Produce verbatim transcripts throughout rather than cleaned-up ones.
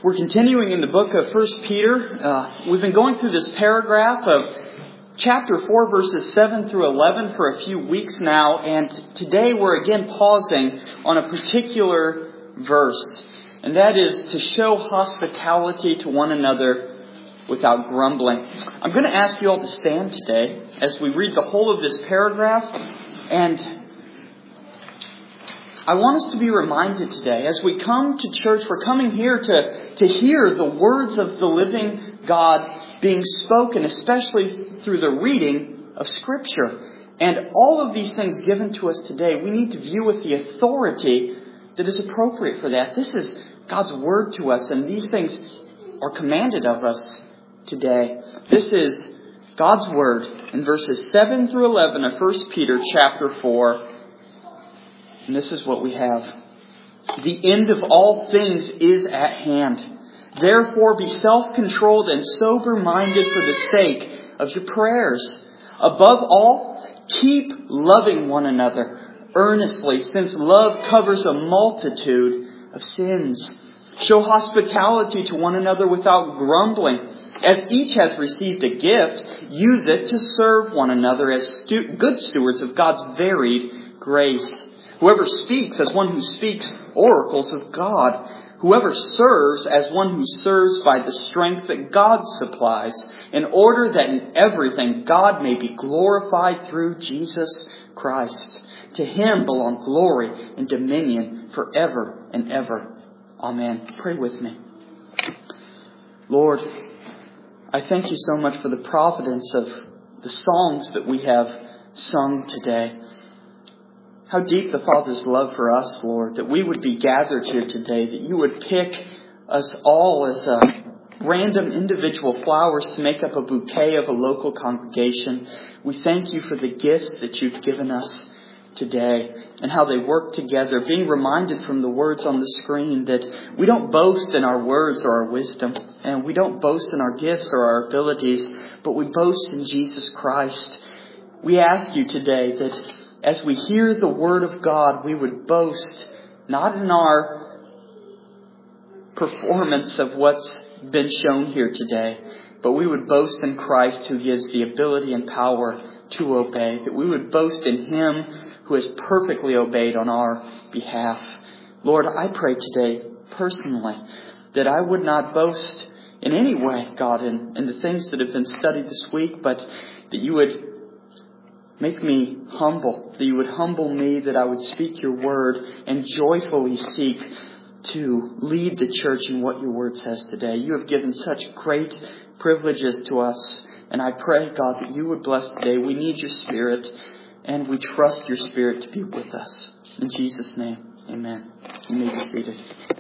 We're continuing in the book of First Peter. Uh, we've been going through this paragraph of chapter four, verses seven through eleven for a few weeks now. And today we're again pausing on a particular verse. And that is to show hospitality to one another without grumbling. I'm going to ask you all to stand today as we read the whole of this paragraph. And I want us to be reminded today, as we come to church, we're coming here to, to hear the words of the living God being spoken, especially through the reading of Scripture. And all of these things given to us today, we need to view with the authority that is appropriate for that. This is God's Word to us, and these things are commanded of us today. This is God's Word in verses seven through eleven of First Peter chapter four. And this is what we have. The end of all things is at hand. Therefore be self-controlled and sober-minded for the sake of your prayers. Above all, keep loving one another earnestly, since love covers a multitude of sins. Show hospitality to one another without grumbling. As each has received a gift, use it to serve one another as stu- good stewards of God's varied grace. Whoever speaks as one who speaks oracles of God. Whoever serves as one who serves by the strength that God supplies, in order that in everything God may be glorified through Jesus Christ. To Him belong glory and dominion forever and ever. Amen. Pray with me. Lord, I thank you so much for the providence of the songs that we have sung today. How deep the Father's love for us, Lord, that we would be gathered here today, that you would pick us all as a random individual flowers to make up a bouquet of a local congregation. We thank you for the gifts that you've given us today and how they work together, being reminded from the words on the screen that we don't boast in our words or our wisdom, and we don't boast in our gifts or our abilities, but we boast in Jesus Christ. We ask you today that as we hear the Word of God, we would boast not in our performance of what's been shown here today, but we would boast in Christ, who gives the ability and power to obey. That we would boast in Him who has perfectly obeyed on our behalf. Lord, I pray today personally that I would not boast in any way, God, in, in the things that have been studied this week, but that you would make me humble, that you would humble me, that I would speak your word and joyfully seek to lead the church in what your word says today. You have given such great privileges to us, and I pray, God, that you would bless today. We need your Spirit, and we trust your Spirit to be with us. In Jesus' name, amen. You may be seated.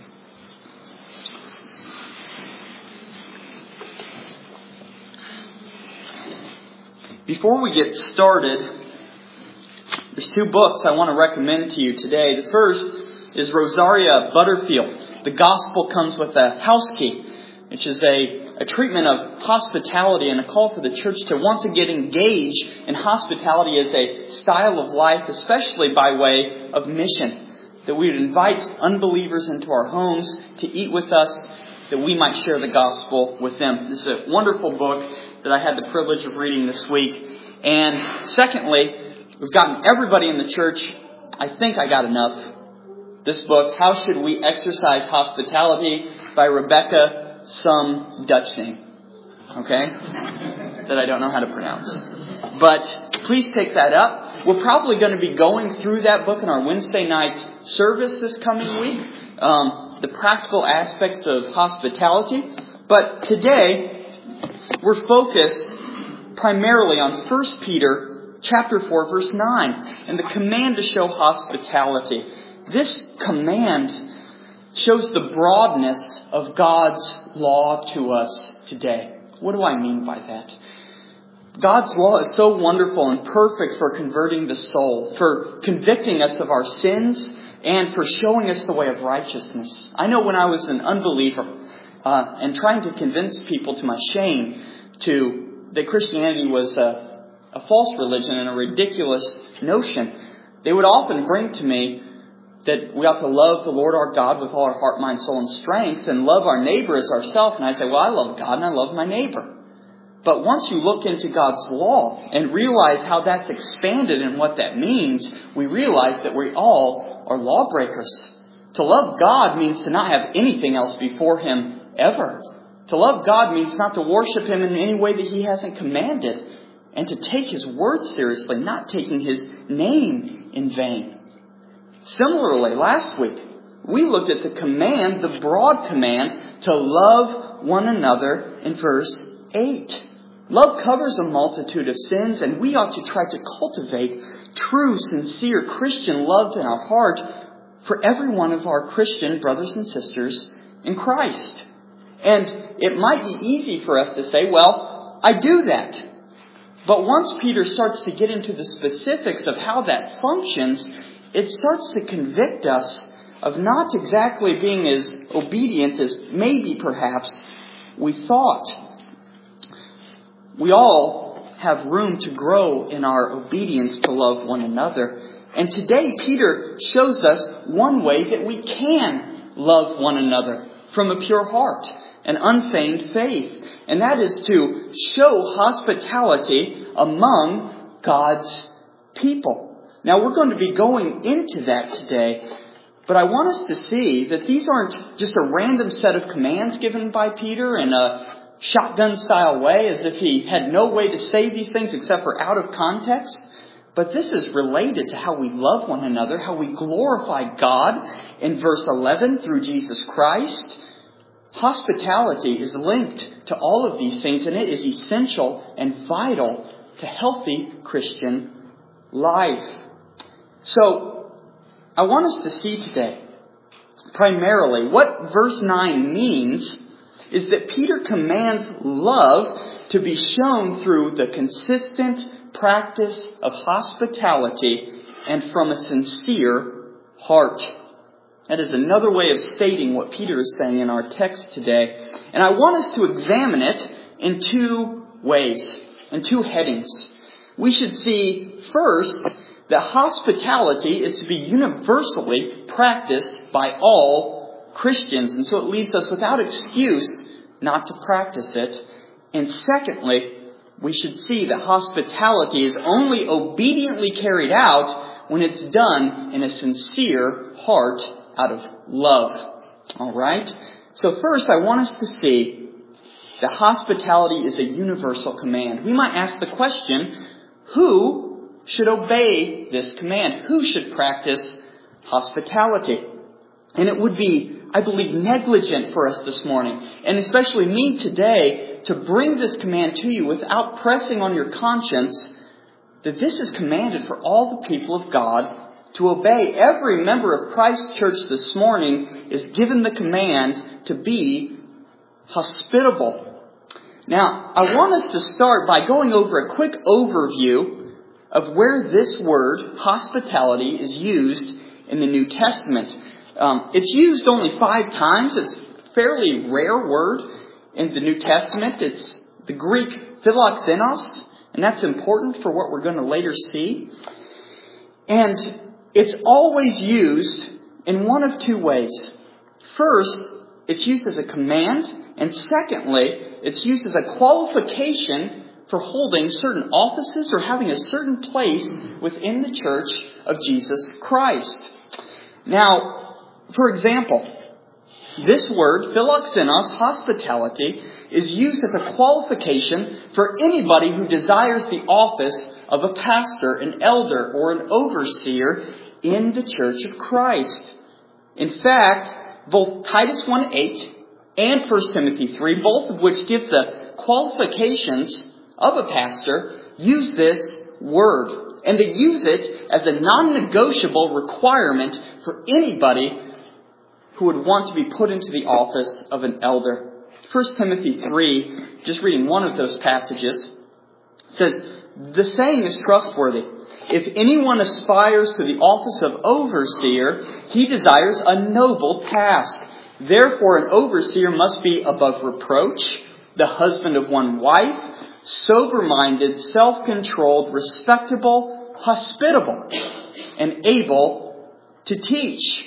Before we get started, there's two books I want to recommend to you today. The first is Rosaria Butterfield. The Gospel Comes with a House Key, which is a, a treatment of hospitality and a call for the church to once again engage in hospitality as a style of life, especially by way of mission. That we would invite unbelievers into our homes to eat with us, that we might share the gospel with them. This is a wonderful book that I had the privilege of reading this week. And secondly, we've gotten everybody in the church. I think I got enough. This book, How Should We Exercise Hospitality, by Rebecca, some Dutch name. Okay? That I don't know how to pronounce. But please pick that up. We're probably going to be going through that book in our Wednesday night service this coming week. Um, the practical aspects of hospitality. But today, we're focused primarily on First Peter chapter four, verse nine, and the command to show hospitality. This command shows the broadness of God's law to us today. What do I mean by that? God's law is so wonderful and perfect for converting the soul, for convicting us of our sins, and for showing us the way of righteousness. I know when I was an unbeliever, Uh, and trying to convince people to my shame to that Christianity was a, a false religion and a ridiculous notion, they would often bring to me that we ought to love the Lord our God with all our heart, mind, soul, and strength, and love our neighbor as ourselves. And I'd say, well, I love God and I love my neighbor. But once you look into God's law and realize how that's expanded and what that means, we realize that we all are lawbreakers. To love God means to not have anything else before Him ever. To love God means not to worship Him in any way that He hasn't commanded. And to take His word seriously, not taking His name in vain. Similarly, last week, we looked at the command, the broad command, to love one another in verse eight. Love covers a multitude of sins, and we ought to try to cultivate true, sincere Christian love in our heart for every one of our Christian brothers and sisters in Christ. And it might be easy for us to say, well, I do that. But once Peter starts to get into the specifics of how that functions, it starts to convict us of not exactly being as obedient as maybe perhaps we thought. We all have room to grow in our obedience to love one another. And today Peter shows us one way that we can love one another from a pure heart, an unfeigned faith. And that is to show hospitality among God's people. Now we're going to be going into that today, but I want us to see that these aren't just a random set of commands given by Peter in a shotgun style way, as if he had no way to say these things except for out of context. But this is related to how we love one another, how we glorify God in verse eleven through Jesus Christ. Hospitality is linked to all of these things, and it is essential and vital to healthy Christian life. So, I want us to see today, primarily, what verse nine means is that Peter commands love to be shown through the consistent practice of hospitality and from a sincere heart. That is another way of stating what Peter is saying in our text today. And I want us to examine it in two ways, in two headings. We should see first that hospitality is to be universally practiced by all Christians. And so it leaves us without excuse not to practice it. And secondly, we should see that hospitality is only obediently carried out when it's done in a sincere heart out of love. All right? So first, I want us to see that hospitality is a universal command. We might ask the question, who should obey this command? Who should practice hospitality? And it would be, I believe, negligent for us this morning, and especially me today, to bring this command to you without pressing on your conscience that this is commanded for all the people of God to obey. Every member of Christ Church this morning is given the command to be hospitable. Now, I want us to start by going over a quick overview of where this word, hospitality, is used in the New Testament. Um, it's used only five times. It's a fairly rare word in the New Testament. It's the Greek philoxenos, and that's important for what we're going to later see. And it's always used in one of two ways. First, it's used as a command, and secondly, it's used as a qualification for holding certain offices or having a certain place within the church of Jesus Christ. Now, for example, this word, philoxenos, hospitality, is used as a qualification for anybody who desires the office of a pastor, an elder, or an overseer in the church of Christ. In fact, both Titus one eight and First Timothy three, both of which give the qualifications of a pastor, use this word. And they use it as a non-negotiable requirement for anybody who would want to be put into the office of an elder. First Timothy three, just reading one of those passages, says, "The saying is trustworthy. If anyone aspires to the office of overseer, he desires a noble task. Therefore, an overseer must be above reproach, the husband of one wife, sober-minded, self-controlled, respectable, hospitable, and able to teach.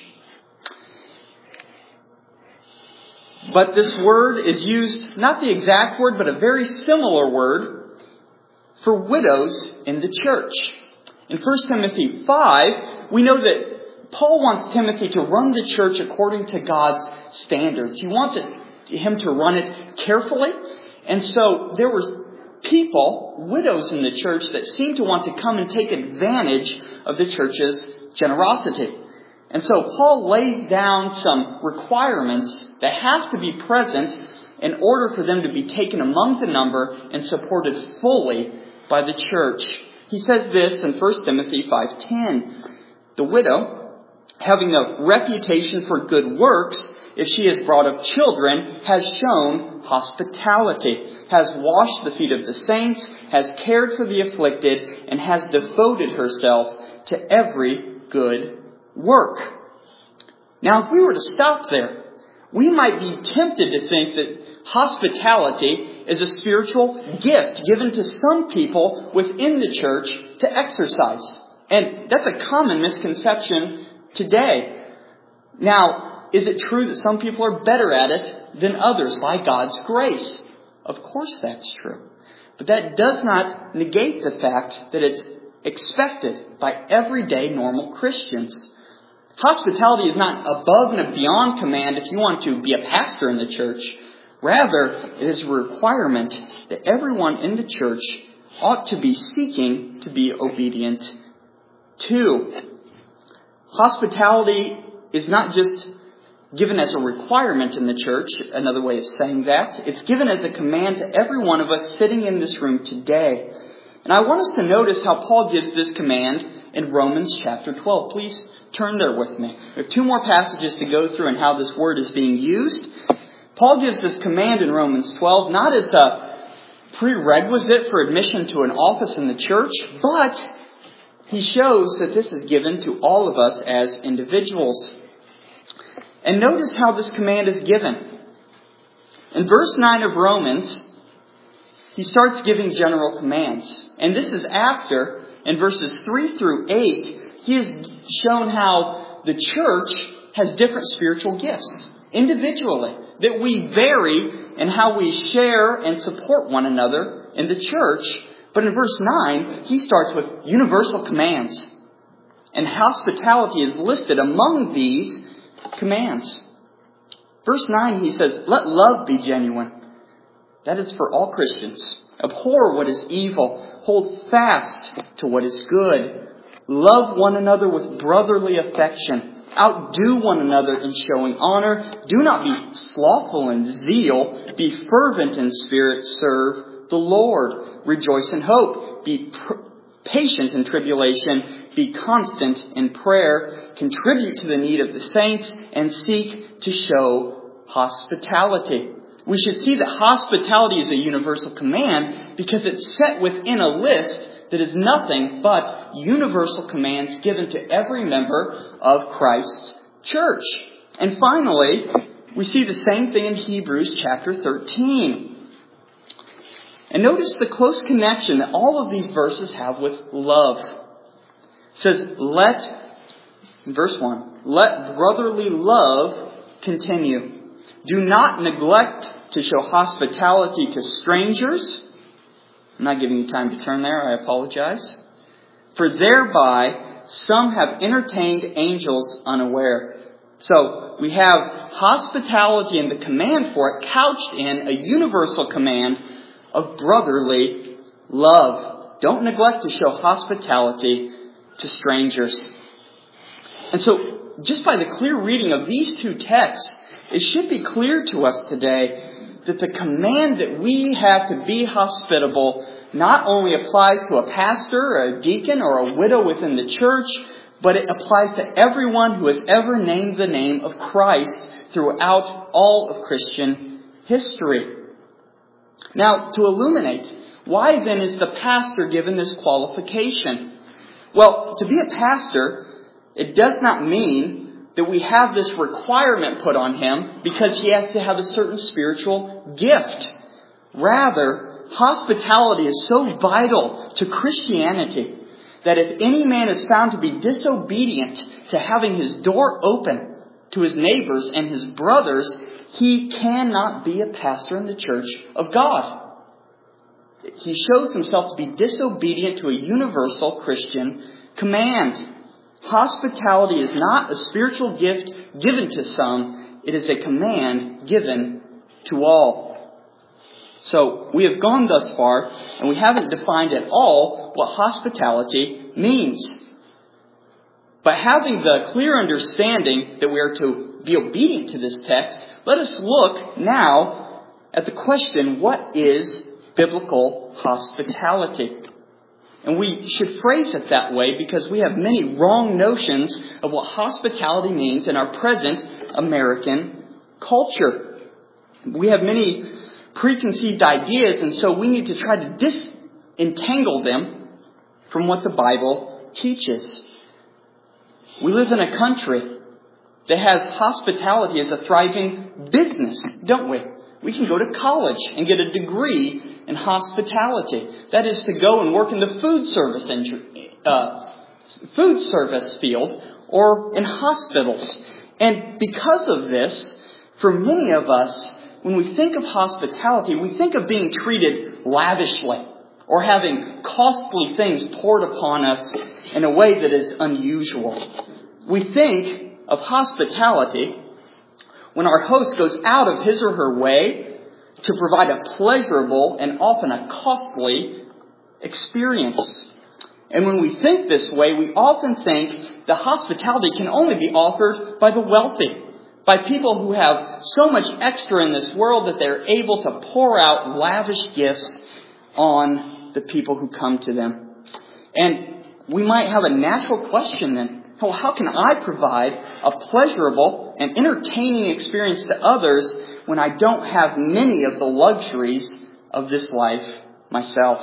But this word is used, not the exact word, but a very similar word for widows in the church. In First Timothy five, we know that Paul wants Timothy to run the church according to God's standards. He wants it, him to run it carefully. And so there were people, widows in the church, that seemed to want to come and take advantage of the church's generosity. And so Paul lays down some requirements that have to be present in order for them to be taken among the number and supported fully by the church. He says this in First Timothy five ten. The widow, having a reputation for good works, if she has brought up children, has shown hospitality, has washed the feet of the saints, has cared for the afflicted, and has devoted herself to every good work. Now, if we were to stop there, we might be tempted to think that hospitality is a spiritual gift given to some people within the church to exercise. And that's a common misconception today. Now, is it true that some people are better at it than others by God's grace? Of course that's true. But that does not negate the fact that it's expected by everyday normal Christians. Hospitality is not above and beyond command if you want to be a pastor in the church. Rather, it is a requirement that everyone in the church ought to be seeking to be obedient to. Hospitality is not just given as a requirement in the church, another way of saying that. It's given as a command to every one of us sitting in this room today. And I want us to notice how Paul gives this command in Romans chapter twelve. Please turn there with me. We have two more passages to go through and how this word is being used. Paul gives this command in Romans twelve, not as a prerequisite for admission to an office in the church, but he shows that this is given to all of us as individuals. And notice how this command is given. In verse nine of Romans, he starts giving general commands. And this is after, in verses three through eight, he has shown how the church has different spiritual gifts individually, that we vary in how we share and support one another in the church. But in verse nine, he starts with universal commands. And hospitality is listed among these commands. Verse nine, he says, let love be genuine. That is for all Christians. Abhor what is evil. Hold fast to what is good. Love one another with brotherly affection. Outdo one another in showing honor. Do not be slothful in zeal. Be fervent in spirit. Serve the Lord. Rejoice in hope. Be pr- patient in tribulation. Be constant in prayer. Contribute to the need of the saints. And seek to show hospitality. We should see that hospitality is a universal command because it's set within a list that is nothing but universal commands given to every member of Christ's church. And finally, we see the same thing in Hebrews chapter thirteen. And notice the close connection that all of these verses have with love. It says, let, in verse one, let brotherly love continue. Do not neglect to show hospitality to strangers. I'm not giving you time to turn there. I apologize. For thereby some have entertained angels unaware. So we have hospitality and the command for it couched in a universal command of brotherly love. Don't neglect to show hospitality to strangers. And so just by the clear reading of these two texts, it should be clear to us today that the command that we have to be hospitable not only applies to a pastor, a deacon, or a widow within the church, but it applies to everyone who has ever named the name of Christ throughout all of Christian history. Now, to illuminate, why then is the pastor given this qualification? Well, to be a pastor, it does not mean that we have this requirement put on him because he has to have a certain spiritual gift. Rather, hospitality is so vital to Christianity that if any man is found to be disobedient to having his door open to his neighbors and his brothers, he cannot be a pastor in the church of God. He shows himself to be disobedient to a universal Christian command. Hospitality is not a spiritual gift given to some. It is a command given to all. So we have gone thus far, and we haven't defined at all what hospitality means. But having the clear understanding that we are to be obedient to this text, let us look now at the question, what is biblical hospitality? And we should phrase it that way because we have many wrong notions of what hospitality means in our present American culture. We have many preconceived ideas, and so we need to try to disentangle them from what the Bible teaches. We live in a country that has hospitality as a thriving business, don't we? We can go to college and get a degree in hospitality. That is to go and work in the food service uh, food service field or in hospitals. And because of this, for many of us, when we think of hospitality, we think of being treated lavishly or having costly things poured upon us in a way that is unusual. We think of hospitality when our host goes out of his or her way to provide a pleasurable and often a costly experience. And when we think this way, we often think that hospitality can only be offered by the wealthy, by people who have so much extra in this world that they're able to pour out lavish gifts on the people who come to them. And we might have a natural question then. Well, how can I provide a pleasurable and entertaining experience to others when I don't have many of the luxuries of this life myself?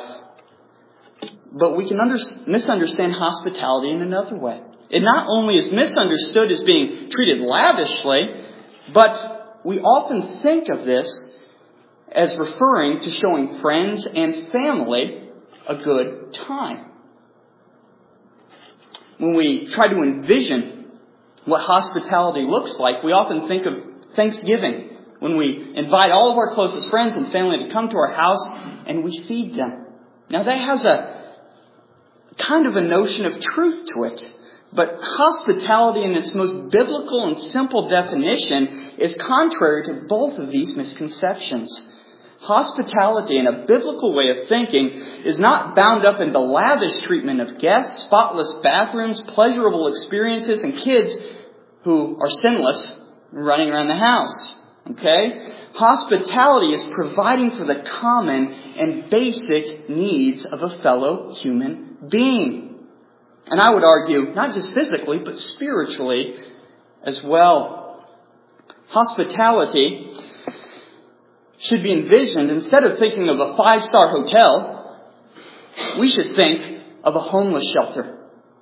But we can under- misunderstand hospitality in another way. It not only is misunderstood as being treated lavishly, but we often think of this as referring to showing friends and family a good time. When we try to envision what hospitality looks like, we often think of Thanksgiving, when we invite all of our closest friends and family to come to our house and we feed them. Now that has a kind of a notion of truth to it. But hospitality in its most biblical and simple definition is contrary to both of these misconceptions. Hospitality, in a biblical way of thinking, is not bound up in the lavish treatment of guests, spotless bathrooms, pleasurable experiences, and kids who are sinless running around the house. Okay? Hospitality is providing for the common and basic needs of a fellow human being. And I would argue, not just physically, but spiritually as well. Hospitality should be envisioned, instead of thinking of a five-star hotel, we should think of a homeless shelter.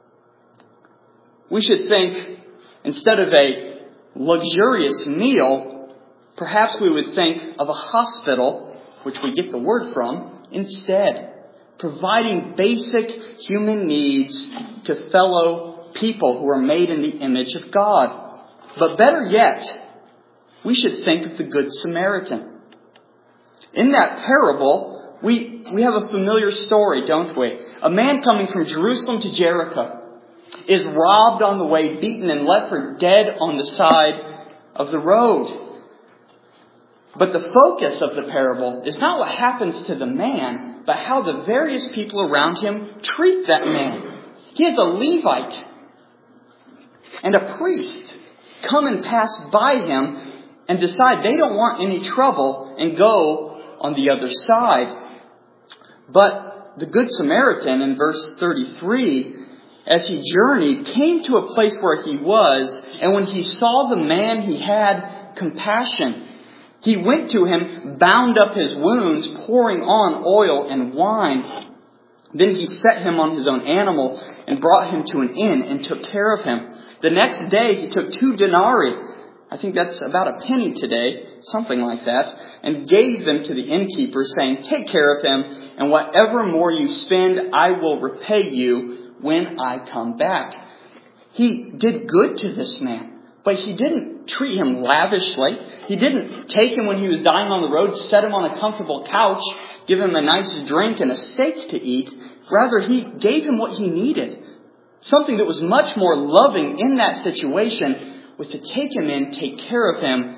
We should think, instead of a luxurious meal, perhaps we would think of a hospital, which we get the word from, instead. Providing basic human needs to fellow people who are made in the image of God. But better yet, we should think of the Good Samaritan. In that parable, we, we have a familiar story, don't we? A man coming from Jerusalem to Jericho is robbed on the way, beaten and left for dead on the side of the road. But the focus of the parable is not what happens to the man, but how the various people around him treat that man. He is a Levite and a priest come and pass by him and decide they don't want any trouble and go on the other side. But the Good Samaritan in verse thirty-three, as he journeyed, came to a place where he was, and when he saw the man, he had compassion. He went to him, bound up his wounds, pouring on oil and wine. Then he set him on his own animal and brought him to an inn and took care of him. The next day he took two denarii, I think that's about a penny today, something like that, and gave them to the innkeeper, saying, "Take care of him, and whatever more you spend, I will repay you when I come back. He did good to this man, but he didn't treat him lavishly. He didn't take him when he was dying on the road, set him on a comfortable couch, give him a nice drink and a steak to eat. Rather, he gave him what he needed. Something that was much more loving in that situation was to take him in, take care of him,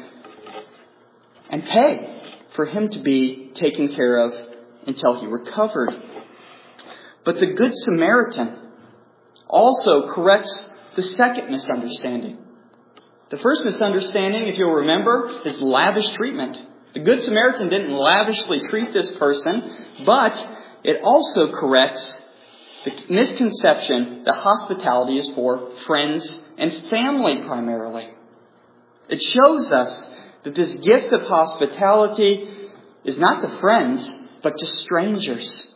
and pay for him to be taken care of until he recovered. But the Good Samaritan also corrects the second misunderstanding. The first misunderstanding, if you'll remember, is lavish treatment. The Good Samaritan didn't lavishly treat this person, but it also corrects the misconception that hospitality is for friends and family primarily. It shows us that this gift of hospitality is not to friends, but to strangers.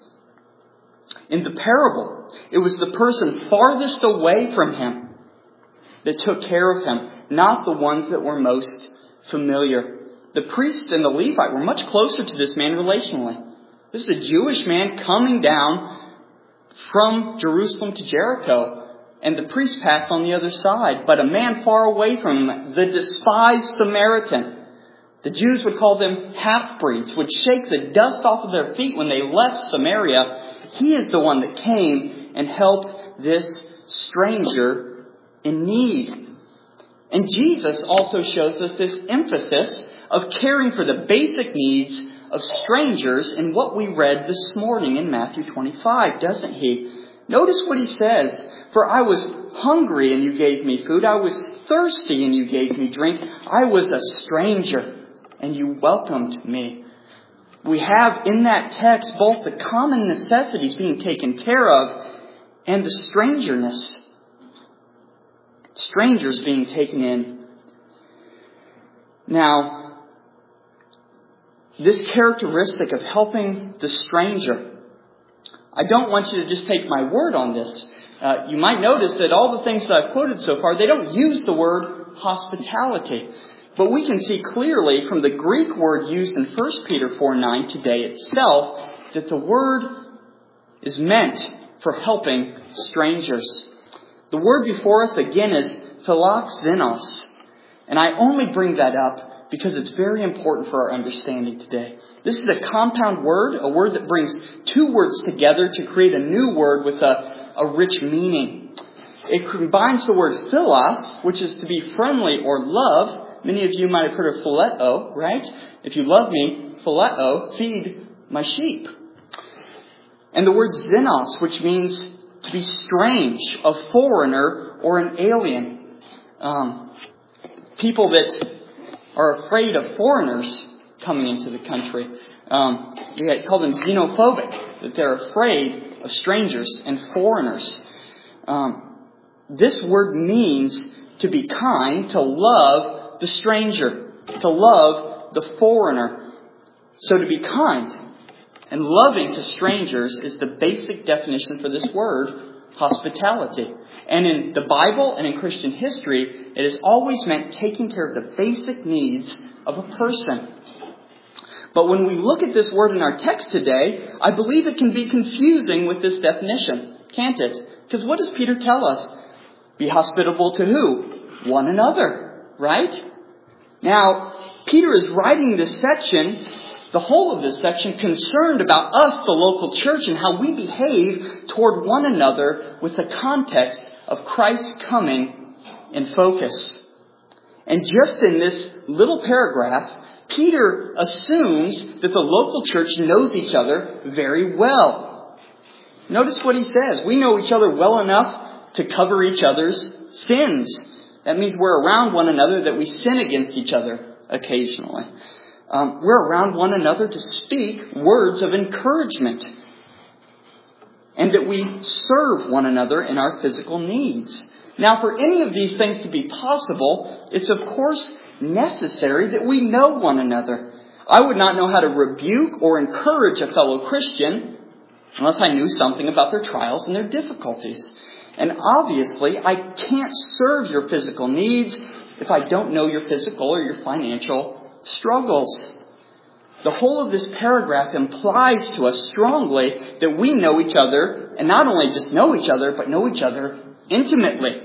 In the parable, it was the person farthest away from him that took care of him, not the ones that were most familiar. The priest and the Levite were much closer to this man relationally. This is a Jewish man coming down from Jerusalem to Jericho, and the priest passed on the other side. But a man far away from him, the despised Samaritan, the Jews would call them half-breeds, would shake the dust off of their feet when they left Samaria. He is the one that came and helped this stranger in need. And Jesus also shows us this emphasis of caring for the basic needs of strangers in what we read this morning in Matthew twenty-five, doesn't he? Notice what he says. For I was hungry and you gave me food. I was thirsty and you gave me drink. I was a stranger and you welcomed me. We have in that text both the common necessities being taken care of and the strangeness. Strangers being taken in. Now, this characteristic of helping the stranger, I don't want you to just take my word on this. Uh, you might notice that all the things that I've quoted so far, they don't use the word hospitality. But we can see clearly from the Greek word used in First Peter four nine today itself that the word is meant for helping strangers. The word before us again is philoxenos. And I only bring that up because it's very important for our understanding today. This is a compound word, a word that brings two words together to create a new word with a, a rich meaning. It combines the word philos, which is to be friendly or love. Many of you might have heard of phileo, right? If you love me, phileo, feed my sheep. And the word xenos, which means to be strange, a foreigner or an alien. Um, people that are afraid of foreigners coming into the country. Um, we call them xenophobic, that they're afraid of strangers and foreigners. Um, this word means to be kind, to love the stranger, to love the foreigner. So to be kind and loving to strangers is the basic definition for this word, hospitality. And in the Bible and in Christian history, it has always meant taking care of the basic needs of a person. But when we look at this word in our text today, I believe it can be confusing with this definition, can't it? Because what does Peter tell us? Be hospitable to who? One another, right? Now, Peter is writing this section, the whole of this section, concerned about us, the local church, and how we behave toward one another with the context of Christ's coming in focus. And just in this little paragraph, Peter assumes that the local church knows each other very well. Notice what he says. We know each other well enough to cover each other's sins. That means we're around one another, that we sin against each other occasionally. Um, we're around one another to speak words of encouragement. And that we serve one another in our physical needs. Now, for any of these things to be possible, it's of course necessary that we know one another. I would not know how to rebuke or encourage a fellow Christian unless I knew something about their trials and their difficulties. And obviously, I can't serve your physical needs if I don't know your physical or your financial struggles. The whole of this paragraph implies to us strongly that we know each other, and not only just know each other, but know each other intimately.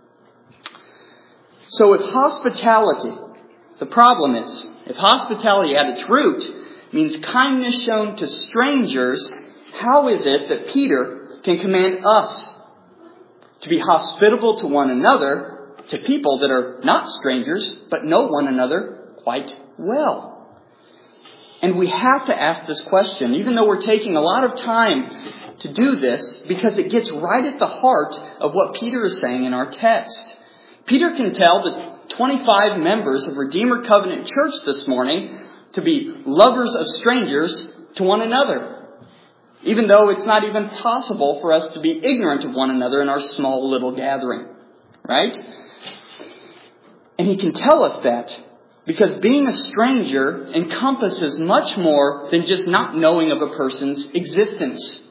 So if hospitality, the problem is, if hospitality at its root means kindness shown to strangers, how is it that Peter can command us to be hospitable to one another, to people that are not strangers, but know one another quite well? And we have to ask this question, even though we're taking a lot of time to do this, because it gets right at the heart of what Peter is saying in our text. Peter can tell the twenty-five members of Redeemer Covenant Church this morning to be lovers of strangers to one another, even though it's not even possible for us to be ignorant of one another in our small little gathering, right? And he can tell us that because being a stranger encompasses much more than just not knowing of a person's existence.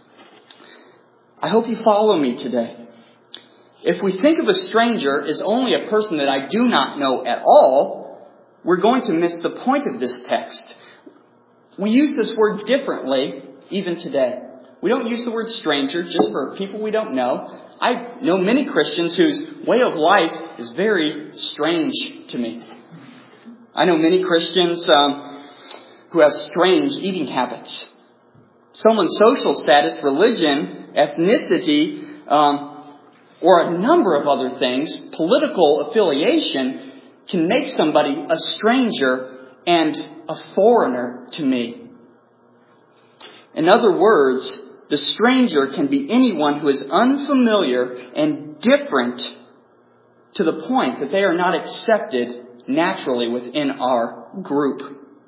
I hope you follow me today. If we think of a stranger as only a person that I do not know at all, we're going to miss the point of this text. We use this word differently even today. We don't use the word stranger just for people we don't know. I know many Christians whose way of life is very strange to me. I know many Christians um, who have strange eating habits. Someone's social status, religion, ethnicity, um, or a number of other things, political affiliation, can make somebody a stranger and a foreigner to me. In other words, the stranger can be anyone who is unfamiliar and different to the point that they are not accepted naturally within our group.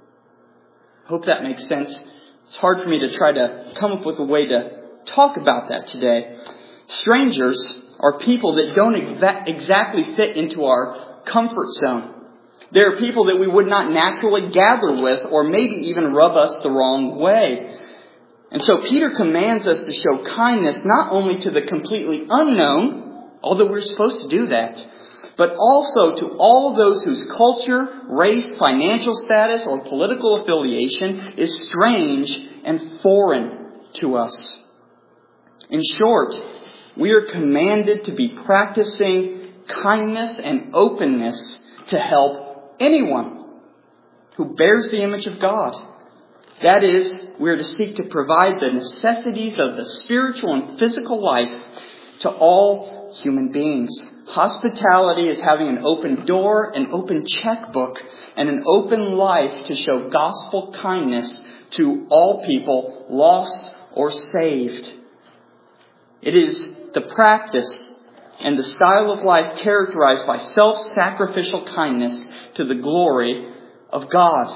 I hope that makes sense. It's hard for me to try to come up with a way to talk about that today. Strangers are people that don't exa- exactly fit into our comfort zone. They are people that we would not naturally gather with or maybe even rub us the wrong way. And so Peter commands us to show kindness not only to the completely unknown, although we're supposed to do that, but also to all those whose culture, race, financial status, or political affiliation is strange and foreign to us. In short, we are commanded to be practicing kindness and openness to help anyone who bears the image of God. That is, we are to seek to provide the necessities of the spiritual and physical life to all human beings. Hospitality is having an open door, an open checkbook, and an open life to show gospel kindness to all people, lost or saved. It is the practice and the style of life characterized by self-sacrificial kindness to the glory of God.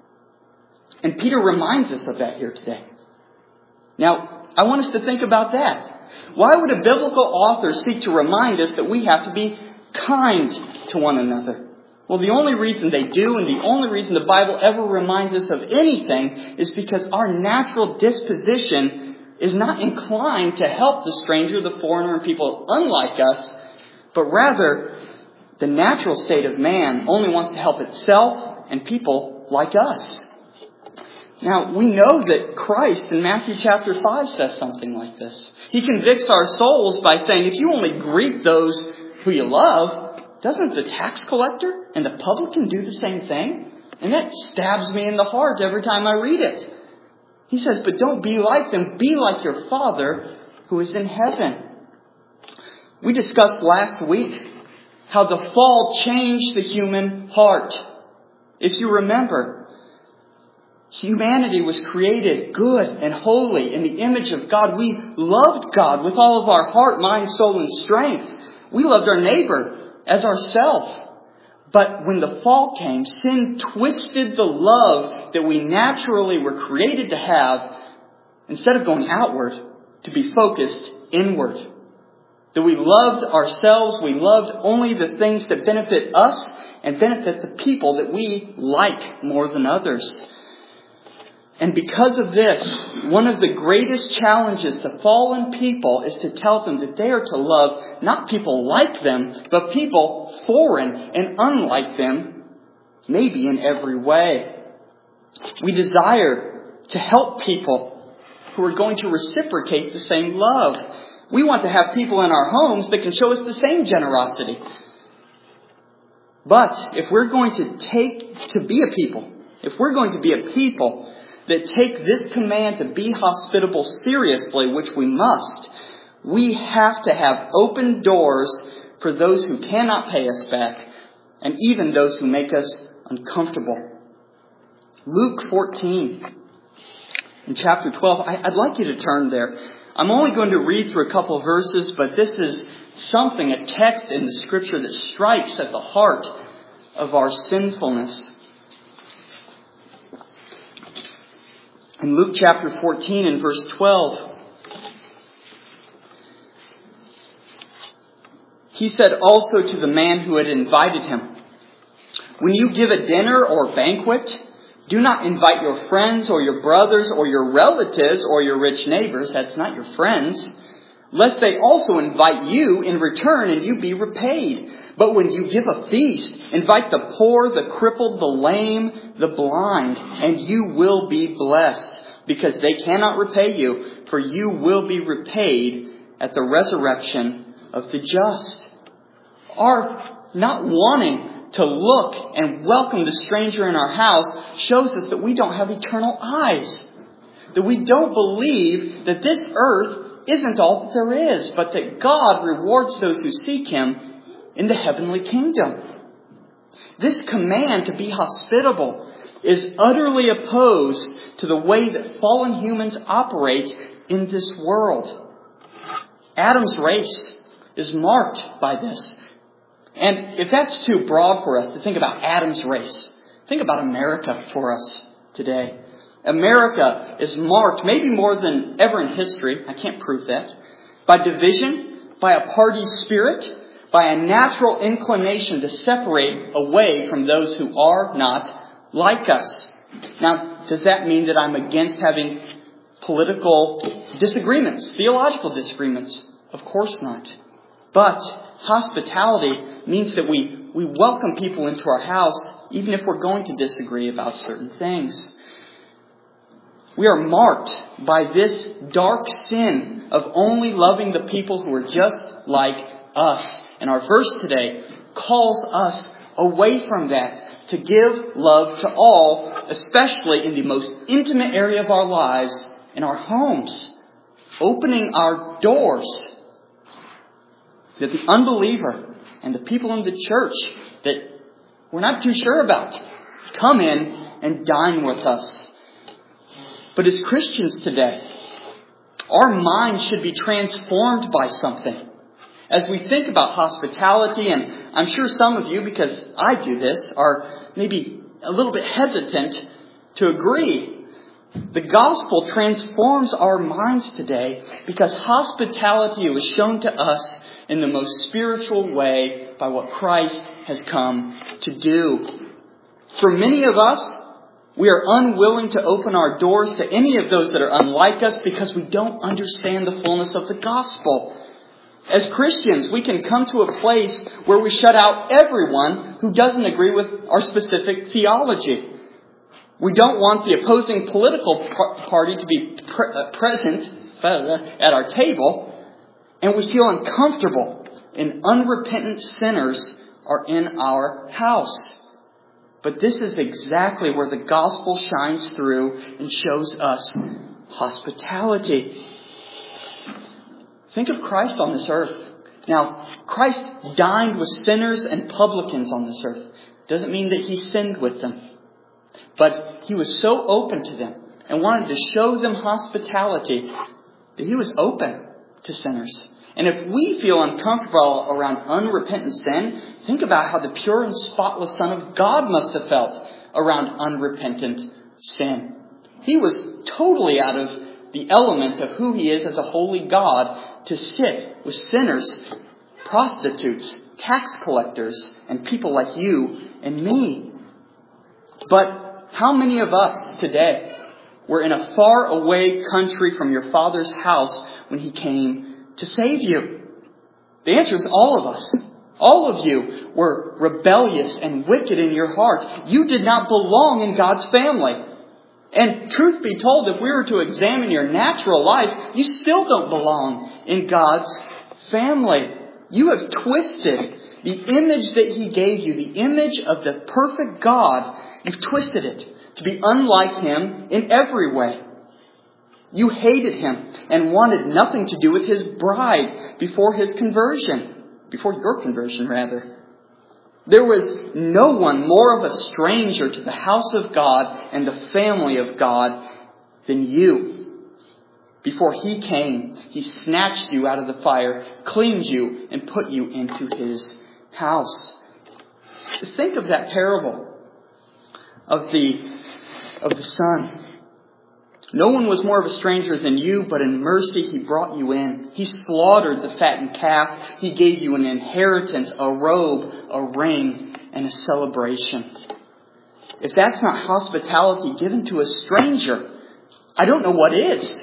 And Peter reminds us of that here today. Now, I want us to think about that. Why would a biblical author seek to remind us that we have to be kind to one another? Well, the only reason they do, and the only reason the Bible ever reminds us of anything, is because our natural disposition is not inclined to help the stranger, the foreigner, and people unlike us, but rather the natural state of man only wants to help itself and people like us. Now, we know that Christ in Matthew chapter five says something like this. He convicts our souls by saying, if you only greet those who you love, doesn't the tax collector and the publican do the same thing? And that stabs me in the heart every time I read it. He says, but don't be like them. Be like your Father who is in heaven. We discussed last week how the fall changed the human heart. If you remember, humanity was created good and holy in the image of God. We loved God with all of our heart, mind, soul, and strength. We loved our neighbor as ourselves. But when the fall came, sin twisted the love that we naturally were created to have, instead of going outward, to be focused inward. That we loved ourselves, we loved only the things that benefit us and benefit the people that we like more than others. And because of this, one of the greatest challenges to fallen people is to tell them that they are to love not people like them, but people foreign and unlike them, maybe in every way. We desire to help people who are going to reciprocate the same love. We want to have people in our homes that can show us the same generosity. But if we're going to take to be a people, if we're going to be a people that take this command to be hospitable seriously, which we must, we have to have open doors for those who cannot pay us back and even those who make us uncomfortable. Luke fourteen, in chapter twelve, I'd like you to turn there. I'm only going to read through a couple of verses, but this is something, a text in the Scripture that strikes at the heart of our sinfulness. In Luke chapter fourteen and verse twelve, he said also to the man who had invited him, "When you give a dinner or banquet, do not invite your friends or your brothers or your relatives or your rich neighbors," that's not your friends, "lest they also invite you in return and you be repaid. But when you give a feast, invite the poor, the crippled, the lame, the blind, and you will be blessed, because they cannot repay you, for you will be repaid at the resurrection of the just." Our not wanting to look and welcome the stranger in our house shows us that we don't have eternal eyes. That we don't believe that this earth isn't all that there is, but that God rewards those who seek Him in the heavenly kingdom. This command to be hospitable is utterly opposed to the way that fallen humans operate in this world. Adam's race is marked by this. And if that's too broad for us to think about Adam's race, think about America for us today. America is marked, maybe more than ever in history, I can't prove that, by division, by a party spirit, by a natural inclination to separate away from those who are not like us. Now, does that mean that I'm against having political disagreements, theological disagreements? Of course not. But hospitality means that we, we welcome people into our house, even if we're going to disagree about certain things. We are marked by this dark sin of only loving the people who are just like us. And our verse today calls us away from that, to give love to all, especially in the most intimate area of our lives, in our homes, opening our doors, that the unbeliever and the people in the church that we're not too sure about come in and dine with us. But as Christians today, our minds should be transformed by something. As we think about hospitality, and I'm sure some of you, because I do this, are maybe a little bit hesitant to agree. The gospel transforms our minds today because hospitality was shown to us in the most spiritual way by what Christ has come to do. For many of us, we are unwilling to open our doors to any of those that are unlike us because we don't understand the fullness of the gospel. As Christians, we can come to a place where we shut out everyone who doesn't agree with our specific theology. We don't want the opposing political party to be pre- uh, present at our table, and we feel uncomfortable and unrepentant sinners are in our house. But this is exactly where the gospel shines through and shows us hospitality. Think of Christ on this earth. Now, Christ dined with sinners and publicans on this earth. Doesn't mean that He sinned with them. But He was so open to them and wanted to show them hospitality that He was open to sinners. And if we feel uncomfortable around unrepentant sin, think about how the pure and spotless Son of God must have felt around unrepentant sin. He was totally out of the element of who He is as a holy God to sit with sinners, prostitutes, tax collectors, and people like you and me. But how many of us today were in a far away country from your Father's house when He came to save you? The answer is all of us. All of you were rebellious and wicked in your heart. You did not belong in God's family. And truth be told, if we were to examine your natural life, you still don't belong in God's family. You have twisted the image that He gave you, the image of the perfect God. You've twisted it to be unlike Him in every way. You hated Him and wanted nothing to do with His bride before His conversion. Before your conversion, rather. There was no one more of a stranger to the house of God and the family of God than you. Before He came, He snatched you out of the fire, cleaned you, and put you into His house. Think of that parable of the, of the son. No one was more of a stranger than you, but in mercy He brought you in. He slaughtered the fattened calf. He gave you an inheritance, a robe, a ring, and a celebration. If that's not hospitality given to a stranger, I don't know what is.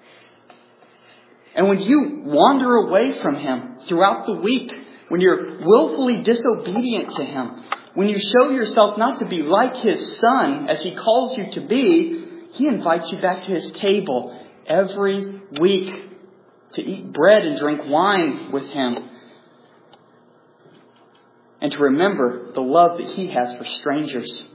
And when you wander away from Him throughout the week, when you're willfully disobedient to Him, when you show yourself not to be like His Son as He calls you to be, He invites you back to His table every week to eat bread and drink wine with Him. And to remember the love that He has for strangers.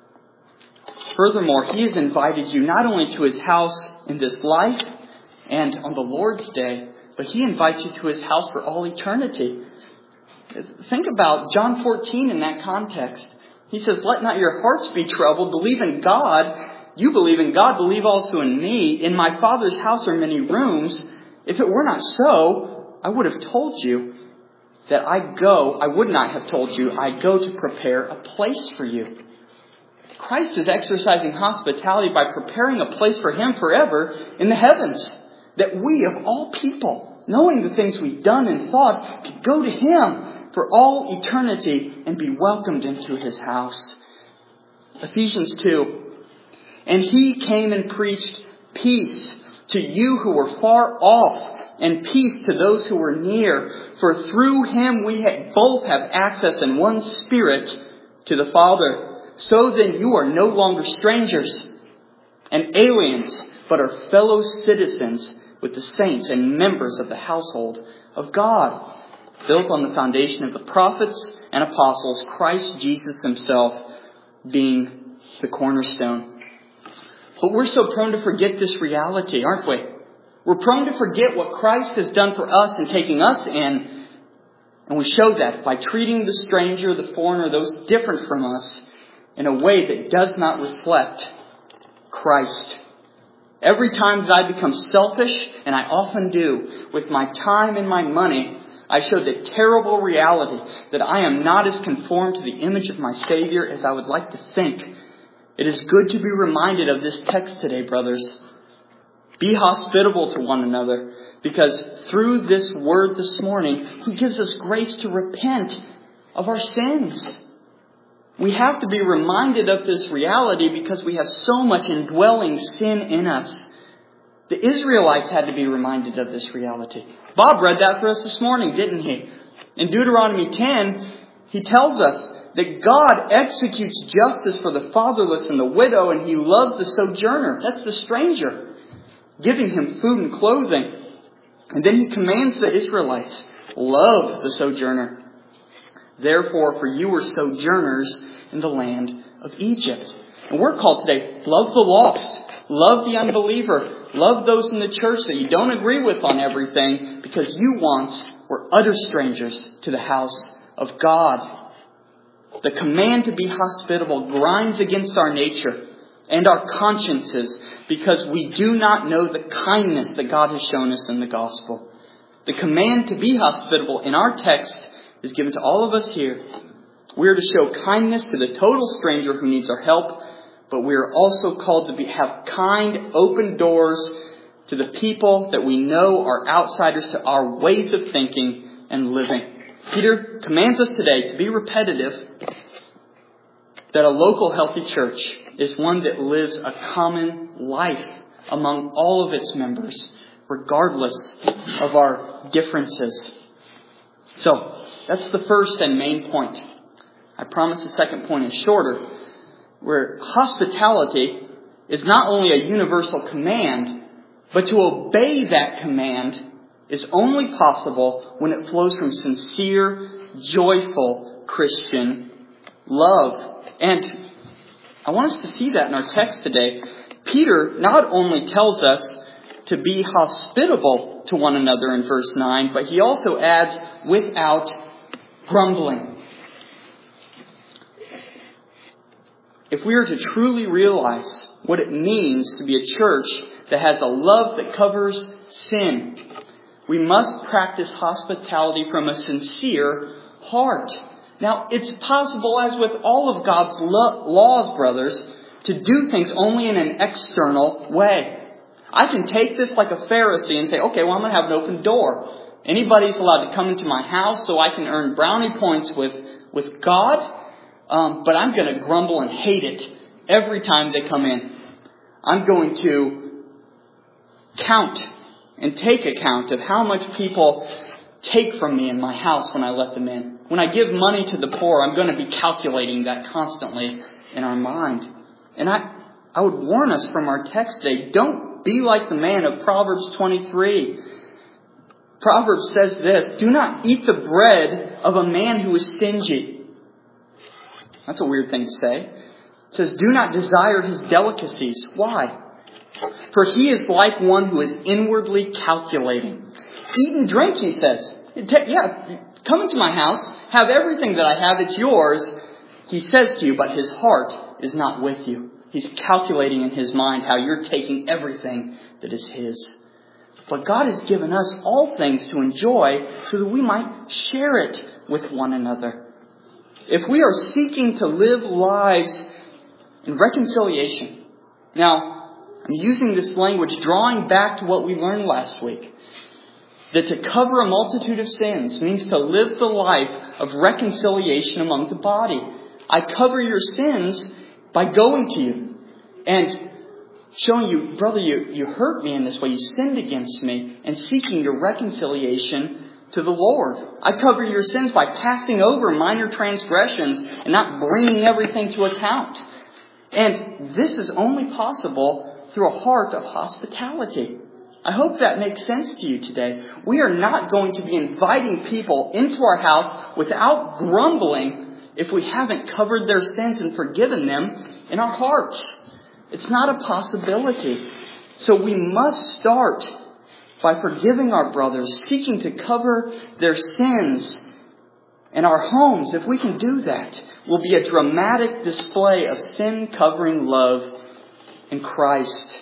Furthermore, He has invited you not only to His house in this life and on the Lord's Day, but He invites you to His house for all eternity. Think about John fourteen in that context. He says, "Let not your hearts be troubled. Believe in God. You believe in God, believe also in me. In my Father's house are many rooms. If it were not so, I would have told you that I go, I would not have told you, I go to prepare a place for you." Christ is exercising hospitality by preparing a place for Him forever in the heavens. That we, of all people, knowing the things we've done and thought, could go to Him for all eternity and be welcomed into His house. Ephesians two. "And He came and preached peace to you who were far off, and peace to those who were near. For through Him we ha- both have access in one Spirit to the Father. So then you are no longer strangers and aliens, but are fellow citizens with the saints and members of the household of God, built on the foundation of the prophets and apostles, Christ Jesus Himself being the cornerstone." But we're so prone to forget this reality, aren't we? We're prone to forget what Christ has done for us in taking us in. And we show that by treating the stranger, the foreigner, those different from us, in a way that does not reflect Christ. Every time that I become selfish, and I often do, with my time and my money, I show the terrible reality that I am not as conformed to the image of my Savior as I would like to think. It is good to be reminded of this text today, brothers. Be hospitable to one another, because through this word this morning, He gives us grace to repent of our sins. We have to be reminded of this reality because we have so much indwelling sin in us. The Israelites had to be reminded of this reality. Bob read that for us this morning, didn't he? In Deuteronomy ten, he tells us that God executes justice for the fatherless and the widow, and He loves the sojourner. That's the stranger, giving him food and clothing. And then He commands the Israelites, love the sojourner. Therefore, for you were sojourners in the land of Egypt. And we're called today, love the lost, love the unbeliever, love those in the church that you don't agree with on everything, because you once were utter strangers to the house of God. The command to be hospitable grinds against our nature and our consciences because we do not know the kindness that God has shown us in the gospel. The command to be hospitable in our text is given to all of us here. We are to show kindness to the total stranger who needs our help, but we are also called to be, have kind, open doors to the people that we know are outsiders to our ways of thinking and living. Peter commands us today to be repetitive, that a local healthy church is one that lives a common life among all of its members, regardless of our differences. So, that's the first and main point. I promise the second point is shorter, where hospitality is not only a universal command, but to obey that command is only possible when it flows from sincere, joyful Christian love. And I want us to see that in our text today. Peter not only tells us to be hospitable to one another in verse nine, but he also adds, without grumbling. If we are to truly realize what it means to be a church that has a love that covers sin, we must practice hospitality from a sincere heart. Now, it's possible, as with all of God's lo- laws, brothers, to do things only in an external way. I can take this like a Pharisee and say, okay, well, I'm going to have an open door. Anybody's allowed to come into my house so I can earn brownie points with, with God. Um, but I'm going to grumble and hate it every time they come in. I'm going to count and take account of how much people take from me in my house when I let them in. When I give money to the poor, I'm going to be calculating that constantly in our mind. And I, I would warn us from our text today, don't be like the man of Proverbs twenty-three. Proverbs says this, do not eat the bread of a man who is stingy. That's a weird thing to say. It says, do not desire his delicacies. Why? For he is like one who is inwardly calculating. Eat and drink, he says. Yeah, come into my house, have everything that I have, it's yours. He says to you, but his heart is not with you. He's calculating in his mind how you're taking everything that is his. But God has given us all things to enjoy so that we might share it with one another. If we are seeking to live lives in reconciliation. Now, I'm using this language drawing back to what we learned last week. That to cover a multitude of sins means to live the life of reconciliation among the body. I cover your sins by going to you and showing you, brother, you, you hurt me in this way. You sinned against me, and seeking your reconciliation to the Lord. I cover your sins by passing over minor transgressions and not bringing everything to account. And this is only possible through a heart of hospitality. I hope that makes sense to you today. We are not going to be inviting people into our house without grumbling if we haven't covered their sins and forgiven them in our hearts. It's not a possibility. So we must start by forgiving our brothers, seeking to cover their sins. And our homes, if we can do that, will be a dramatic display of sin-covering love in Christ.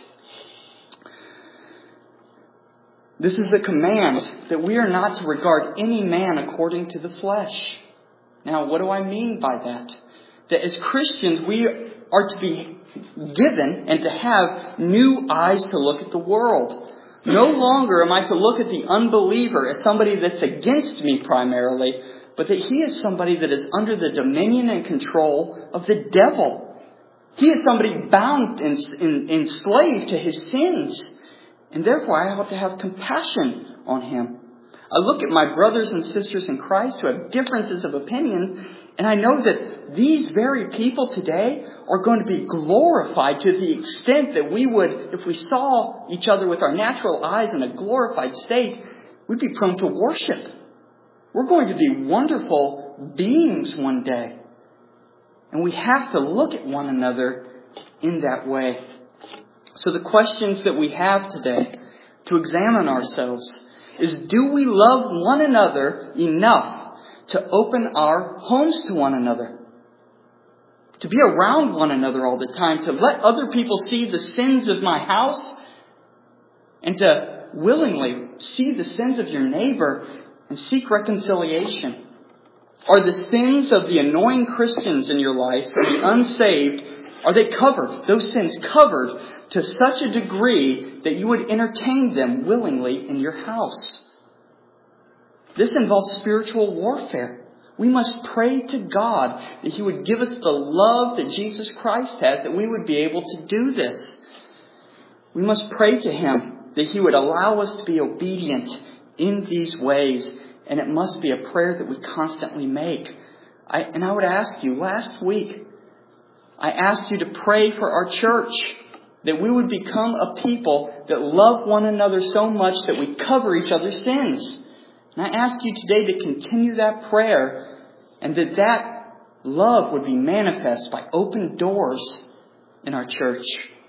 This is a command that we are not to regard any man according to the flesh. Now, what do I mean by that? That as Christians, we are to be given and to have new eyes to look at the world. No longer am I to look at the unbeliever as somebody that's against me primarily, but that he is somebody that is under the dominion and control of the devil. He is somebody bound and enslaved to his sins. And therefore I ought to have compassion on him. I look at my brothers and sisters in Christ who have differences of opinion, and I know that these very people today are going to be glorified to the extent that we would, if we saw each other with our natural eyes in a glorified state, we'd be prone to worship. We're going to be wonderful beings one day. And we have to look at one another in that way. So the questions that we have today to examine ourselves is, do we love one another enough to open our homes to one another? To be around one another all the time, to let other people see the sins of my house, and to willingly see the sins of your neighbor and seek reconciliation. Are the sins of the annoying Christians in your life, the unsaved, are they covered, those sins covered to such a degree that you would entertain them willingly in your house? This involves spiritual warfare. We must pray to God that He would give us the love that Jesus Christ has, that we would be able to do this. We must pray to Him that He would allow us to be obedient in these ways. And it must be a prayer that we constantly make. I, and I would ask you, last week, I asked you to pray for our church. That we would become a people that love one another so much that we cover each other's sins. And I ask you today to continue that prayer, and that that love would be manifest by open doors in our church.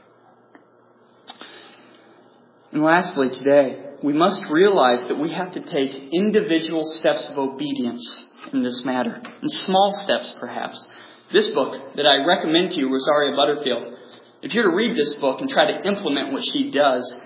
And lastly today, we must realize that we have to take individual steps of obedience in this matter. And small steps, perhaps. This book that I recommend to you, Rosaria Butterfield, if you're to read this book and try to implement what she does,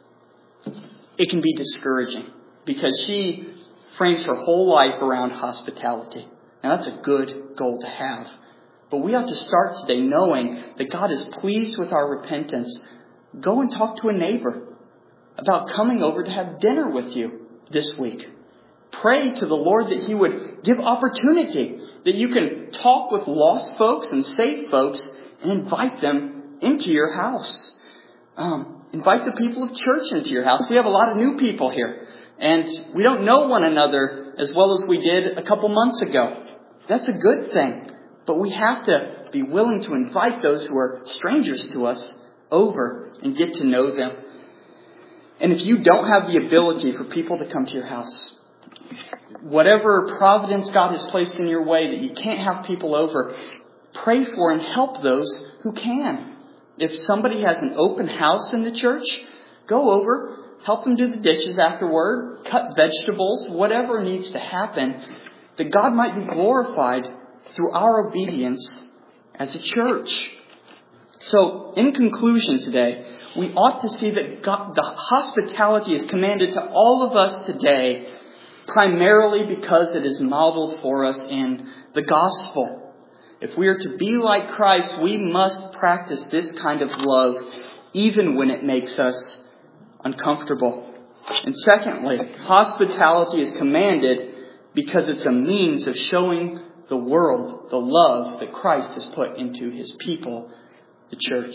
it can be discouraging. Because she frames her whole life around hospitality. Now that's a good goal to have. But we ought to start today knowing that God is pleased with our repentance. Go and talk to a neighbor about coming over to have dinner with you this week. Pray to the Lord that He would give opportunity, that you can talk with lost folks and saved folks and invite them into your house. Um, invite the people of church into your house. We have a lot of new people here, and we don't know one another as well as we did a couple months ago. That's a good thing, but we have to be willing to invite those who are strangers to us over and get to know them. And if you don't have the ability for people to come to your house, whatever providence God has placed in your way that you can't have people over, pray for and help those who can. If somebody has an open house in the church, go over, help them do the dishes afterward, cut vegetables, whatever needs to happen, that God might be glorified through our obedience as a church. So, in conclusion today, we ought to see that God, the hospitality is commanded to all of us today, primarily because it is modeled for us in the gospel. If we are to be like Christ, we must practice this kind of love, even when it makes us uncomfortable. And secondly, hospitality is commanded because it's a means of showing the world the love that Christ has put into His people, the church.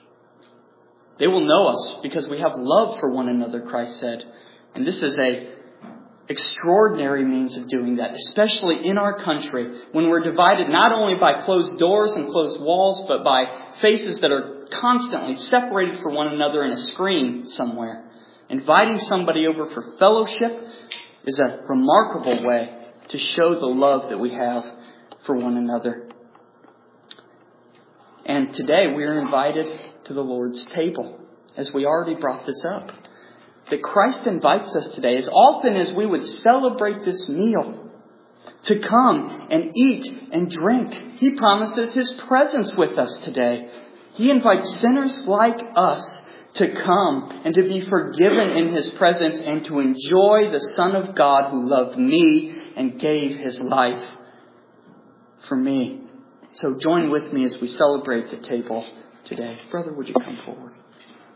They will know us because we have love for one another, Christ said. And this is a extraordinary means of doing that, especially in our country, when we're divided not only by closed doors and closed walls, but by faces that are constantly separated from one another in a screen somewhere. Inviting somebody over for fellowship is a remarkable way to show the love that we have for one another. And today we are invited to the Lord's table, as we already brought this up. That Christ invites us today, as often as we would celebrate this meal, to come and eat and drink. He promises His presence with us today. He invites sinners like us to come and to be forgiven in His presence and to enjoy the Son of God who loved me and gave His life for me. So join with me as we celebrate the table today. Brother, would you come forward?